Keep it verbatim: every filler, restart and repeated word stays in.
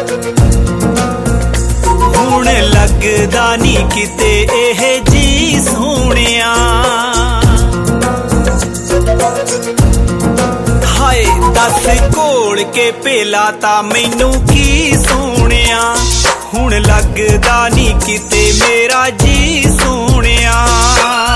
हुण लगदा नी किते एह जी सोहणिया। हाय दस घोल के पेला ता मैनू की सोहणिया। हुण लगदा नी किते मेरा जी सोहणिया।